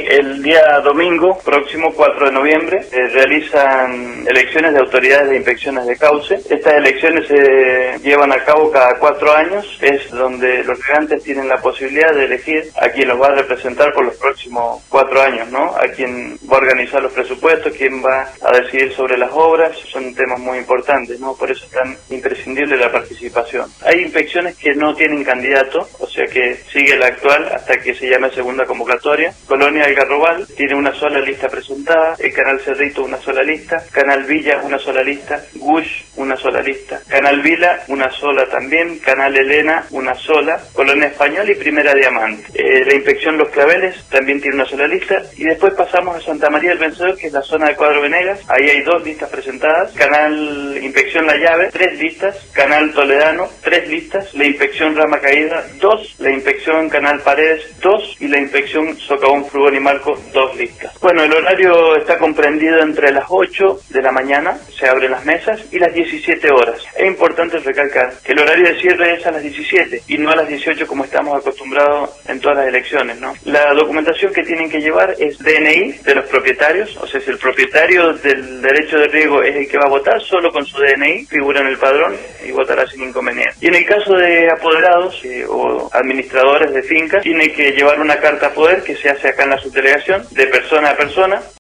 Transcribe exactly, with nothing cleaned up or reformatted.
el día domingo, próximo cuatro de noviembre, eh, realizan elecciones de autoridades de inspecciones de cauce. Estas elecciones se llevan a cabo cada cuatro años, es donde los regantes tienen la posibilidad de elegir a quien los va a representar por los próximos cuatro años, ¿no? A quien va a organizar los presupuestos, quien va a decidir sobre las obras, son temas muy importantes, ¿no? Por eso es tan imprescindible la participación. Hay inspecciones que no tienen candidato, o sea que sigue la actual hasta que se llame segunda convocatoria. Colonia Algarrobal tiene una sola lista presentada, el Canal Cerrito una sola lista, Canal Villa una sola lista, Gush una sola lista, Canal Vila una sola también, Canal Elena una sola, Colonia Española y Primera Diamante. Eh, la inspección Los Claveles también tiene una sola lista y después pasamos a Santa María del Vencedor, que es la zona de Cuadro Venegas, ahí hay dos listas presentadas, Canal Inspección La Llave, tres listas, Canal Toledano, tres listas, la inspección Rama Caída, dos, la inspección Canal Paredes, dos y la inspección Socavón, Frugón y Marco, dos listas. Bueno, el horario está comprendido entre las ocho de la mañana, se abren las mesas, y las diecisiete horas. Es importante recalcar que el horario de cierre es a las diecisiete y no a las dieciocho como estamos acostumbrados en todas las elecciones, ¿no? La documentación que tienen que llevar es D N I de los propietarios, o sea, si el propietario del derecho de riego es el que va a votar, solo con su D N I figura en el padrón y votará sin inconveniente. Y en el caso de apoderados eh, o administradores de fincas, tiene que llevar una carta a poder que se hace acá en la subdelegación, de persona a persona,